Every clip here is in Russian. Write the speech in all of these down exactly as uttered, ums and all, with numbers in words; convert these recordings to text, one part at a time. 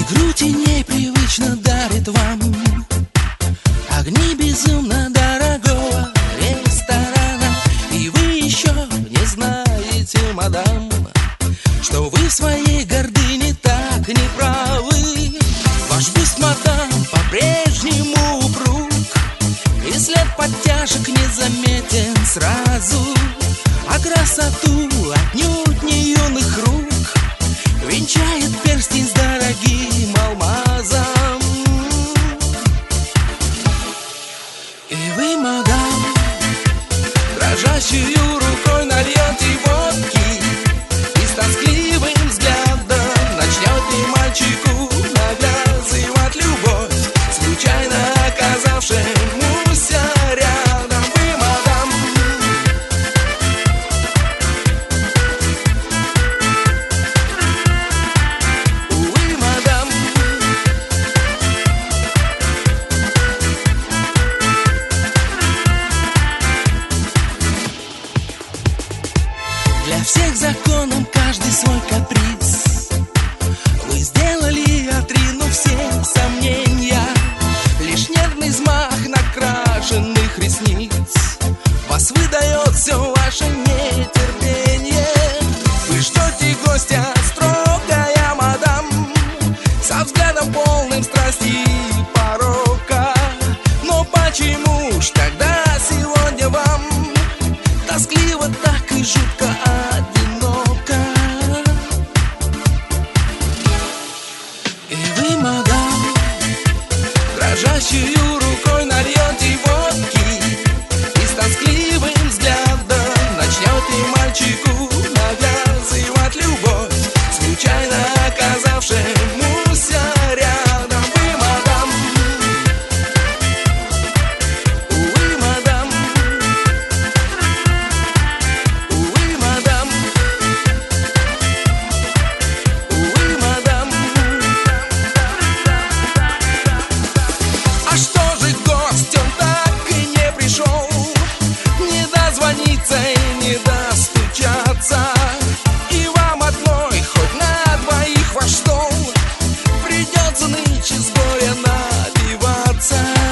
грудь и непривычно дарит вам огни безумно дорогого ресторана. И вы еще не знаете, мадам, что вы в своей гордыне так не правы. Ваш бюст, мадам, по-прежнему упруг, и след подтяжек не заметен сразу, а красоту отнюдь не юных рук венчает перстень с дорогим алмазом. И вы, мадам, дрожащую рукой нальете водки и с тоскливым взглядом начнете мальчику навязывать любовь, случайно оказавшемуся рядом. Вы, мадам, вы, мадам, для всех законом каждый свой каприз. Вы сделали, отринув все сомнения, лишь нервный взмах накрашенных ресниц вас выдает все ваше нетерпение. Вы ждете гостя, строгая мадам, со взглядом полным страсти и порока. Но почему ж тогда сегодня вам тоскливо так и жутко одиноко? И вы, мадам, дрожащую рукой нальете водки и с тоскливым взглядом начнете мальчику навязывать любовь, случайно оказавшемуся рядом. Вы, мадам, вы, мадам, вы, мадам, вы, мадам. А что же гость, он так и не пришел, не дозвониться и не достучаться, и вам одной хоть на двоих ваш стол придется нынче с горя набиваться.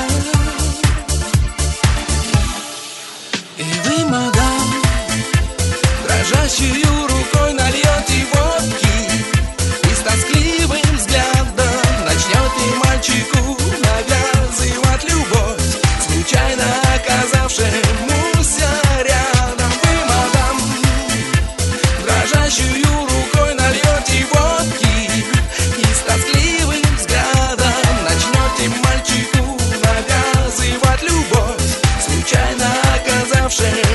И вы, мадам, дрожащую рукой нальете водки и с тоскливым взглядом начнете мальчику навязывать любовь, случайно оказавшемуся рядом. Вы, мадам, дрожащую рукой нальете водки и с тоскливым взглядом начнете мальчику навязывать любовь, случайно оказавшемуся